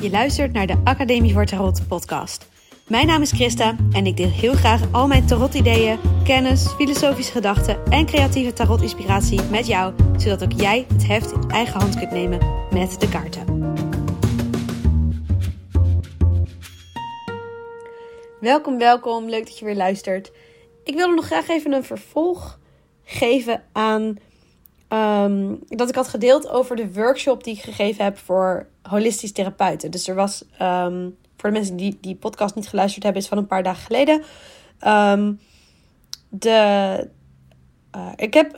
Je luistert naar de Academie voor Tarot podcast. Mijn naam is Christa en ik deel heel graag al mijn tarot-ideeën, kennis, filosofische gedachten en creatieve tarot-inspiratie met jou, zodat ook jij het heft in eigen hand kunt nemen met de kaarten. Welkom. Leuk dat je weer luistert. Ik wilde nog graag even een vervolg geven aan dat ik had gedeeld over de workshop die ik gegeven heb voor holistisch therapeuten. Dus er was, voor de mensen die die podcast niet geluisterd hebben, is van een paar dagen geleden. Ik heb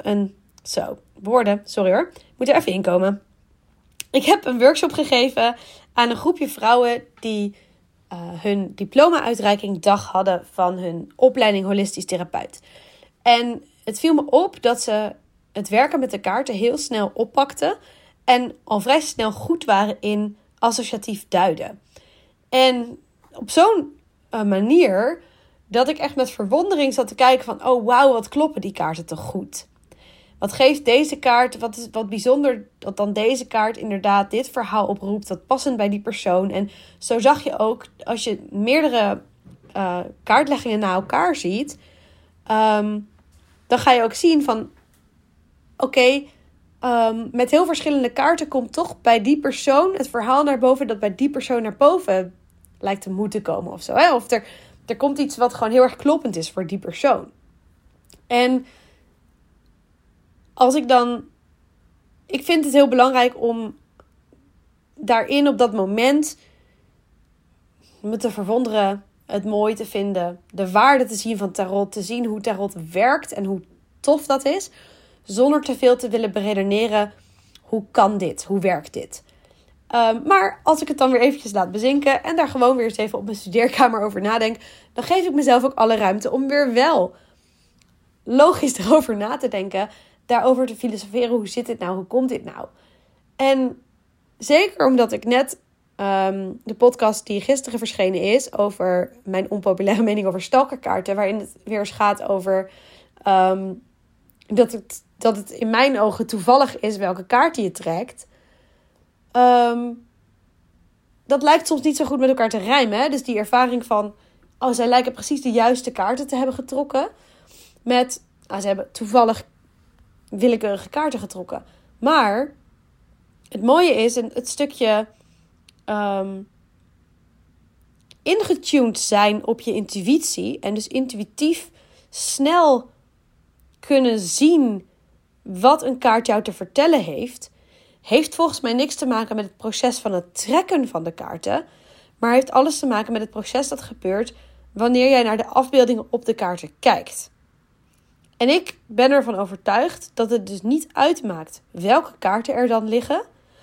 moet er even inkomen. Ik heb een workshop gegeven aan een groepje vrouwen die hun diploma-uitreiking dag hadden van hun opleiding holistisch therapeut. En het viel me op dat ze het werken met de kaarten heel snel oppakten en al vrij snel goed waren in associatief duiden. En op zo'n manier dat ik echt met verwondering zat te kijken van, oh wauw, wat kloppen die kaarten toch goed. Wat geeft deze kaart, wat bijzonder dat dan deze kaart inderdaad dit verhaal oproept, dat passend bij die persoon. En zo zag je ook, als je meerdere kaartleggingen na elkaar ziet, dan ga je ook zien van, oké, met heel verschillende kaarten komt toch bij die persoon het verhaal naar boven dat bij die persoon naar boven lijkt te moeten komen of zo. Hè? Of er komt iets wat gewoon heel erg kloppend is voor die persoon. En ik vind het heel belangrijk om daarin op dat moment me te verwonderen, het mooi te vinden, de waarde te zien van tarot, te zien hoe tarot werkt en hoe tof dat is, zonder te veel te willen beredeneren, hoe kan dit, hoe werkt dit. Maar als ik het dan weer eventjes laat bezinken en daar gewoon weer eens even op mijn studeerkamer over nadenk, dan geef ik mezelf ook alle ruimte om weer wel logisch erover na te denken, daarover te filosoferen, hoe zit dit nou, hoe komt dit nou? En zeker omdat ik net de podcast die gisteren verschenen is over mijn onpopulaire mening over stalkerkaarten, waarin het weer eens gaat over dat het in mijn ogen toevallig is welke kaart je trekt. Dat lijkt soms niet zo goed met elkaar te rijmen. Hè? Dus die ervaring van, zij lijken precies de juiste kaarten te hebben getrokken. Met, ze hebben toevallig willekeurige kaarten getrokken. Maar het mooie is het stukje ingetuned zijn op je intuïtie. En dus intuïtief snel kunnen zien wat een kaart jou te vertellen heeft volgens mij niks te maken met het proces van het trekken van de kaarten, maar heeft alles te maken met het proces dat gebeurt wanneer jij naar de afbeeldingen op de kaarten kijkt. En ik ben ervan overtuigd dat het dus niet uitmaakt welke kaarten er dan liggen.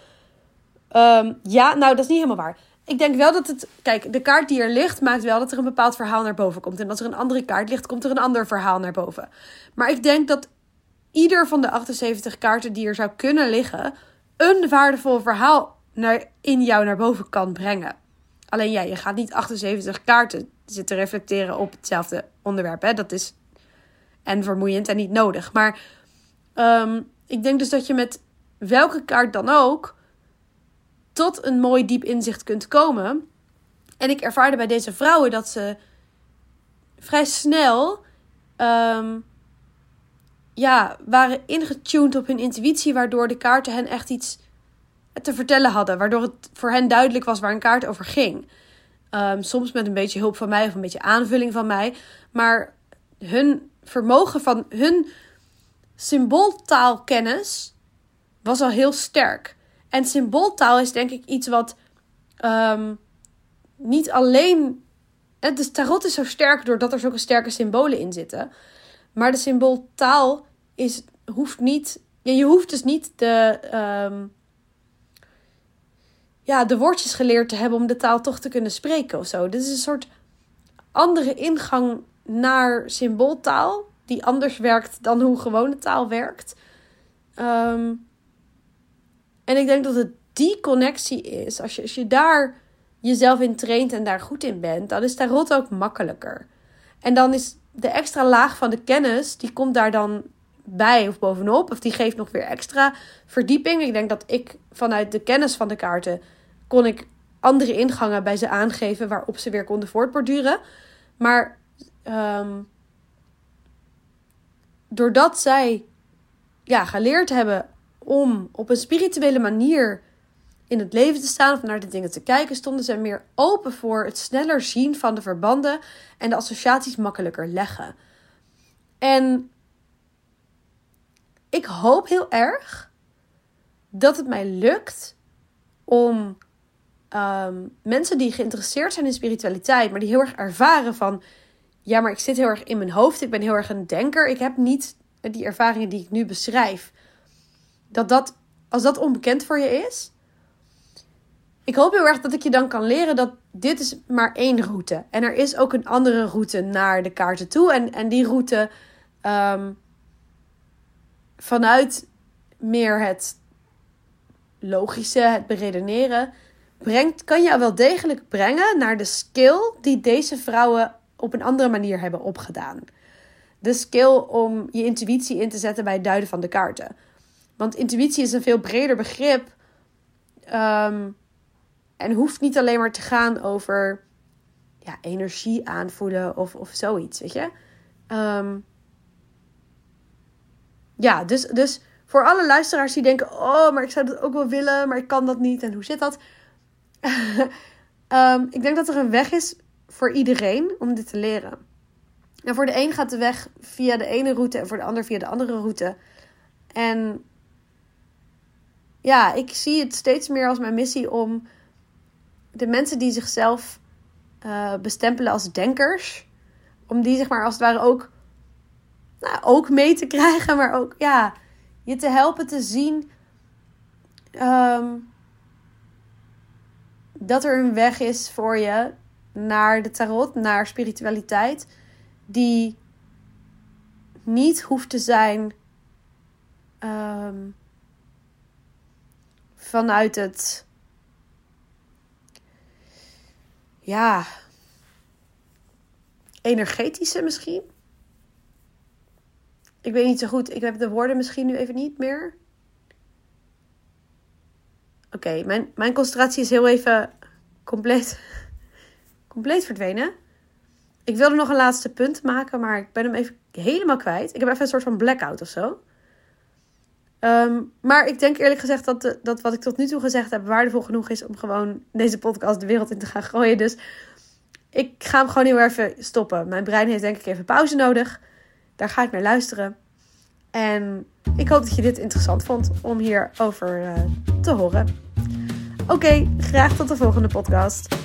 Dat is niet helemaal waar. Ik denk wel dat de kaart die er ligt maakt wel dat er een bepaald verhaal naar boven komt. En als er een andere kaart ligt, komt er een ander verhaal naar boven. Maar ik denk dat ieder van de 78 kaarten die er zou kunnen liggen een waardevol verhaal in jou naar boven kan brengen. Alleen je gaat niet 78 kaarten zitten reflecteren op hetzelfde onderwerp. Hè? Dat is vermoeiend en niet nodig. Maar ik denk dus dat je met welke kaart dan ook tot een mooi diep inzicht kunt komen. En ik ervaarde bij deze vrouwen dat ze vrij snel waren ingetuned op hun intuïtie, waardoor de kaarten hen echt iets te vertellen hadden. Waardoor het voor hen duidelijk was waar een kaart over ging. Soms met een beetje hulp van mij of een beetje aanvulling van mij. Maar hun vermogen van hun symbooltaalkennis was al heel sterk. En symbooltaal is denk ik iets wat niet alleen... Dus tarot is zo sterk doordat er zulke sterke symbolen in zitten. Maar de symbooltaal hoeft niet... je hoeft dus niet de woordjes geleerd te hebben om de taal toch te kunnen spreken of zo. Dit is een soort andere ingang naar symbooltaal die anders werkt dan hoe gewone taal werkt. En ik denk dat het die connectie is. Als je daar jezelf in traint en daar goed in bent, dan is tarot ook makkelijker. En dan is de extra laag van de kennis, die komt daar dan bij of bovenop. Of die geeft nog weer extra verdieping. Ik denk dat ik vanuit de kennis van de kaarten kon ik andere ingangen bij ze aangeven waarop ze weer konden voortborduren. Maar doordat zij geleerd hebben om op een spirituele manier in het leven te staan of naar de dingen te kijken, stonden ze meer open voor het sneller zien van de verbanden en de associaties makkelijker leggen. En ik hoop heel erg dat het mij lukt om mensen die geïnteresseerd zijn in spiritualiteit, maar die heel erg ervaren van, ja, maar ik zit heel erg in mijn hoofd, ik ben heel erg een denker, ik heb niet die ervaringen die ik nu beschrijf, als dat onbekend voor je is, ik hoop heel erg dat ik je dan kan leren dat dit is maar één route. En er is ook een andere route naar de kaarten toe. En die route vanuit meer het logische, het beredeneren, kan je wel degelijk brengen naar de skill die deze vrouwen op een andere manier hebben opgedaan. De skill om je intuïtie in te zetten bij het duiden van de kaarten. Want intuïtie is een veel breder begrip. En hoeft niet alleen maar te gaan over energie aanvoelen of zoiets, weet je. Dus voor alle luisteraars die denken, oh, maar ik zou dat ook wel willen, maar ik kan dat niet. En hoe zit dat? Ik denk dat er een weg is voor iedereen om dit te leren. En voor de een gaat de weg via de ene route en voor de ander via de andere route. En ik zie het steeds meer als mijn missie om de mensen die zichzelf bestempelen als denkers, om die zeg maar als het ware ook mee te krijgen, maar ook je te helpen te zien dat er een weg is voor je naar de tarot, naar spiritualiteit, die niet hoeft te zijn vanuit het energetische misschien. Ik weet niet zo goed. Ik heb de woorden misschien nu even niet meer. Oké, mijn concentratie is heel even compleet verdwenen. Ik wilde nog een laatste punt maken, maar ik ben hem even helemaal kwijt. Ik heb even een soort van blackout of zo. Maar ik denk eerlijk gezegd dat wat ik tot nu toe gezegd heb waardevol genoeg is om gewoon deze podcast de wereld in te gaan gooien. Dus ik ga hem gewoon heel even stoppen. Mijn brein heeft denk ik even pauze nodig. Daar ga ik naar luisteren. En ik hoop dat je dit interessant vond om hierover te horen. Oké, graag tot de volgende podcast.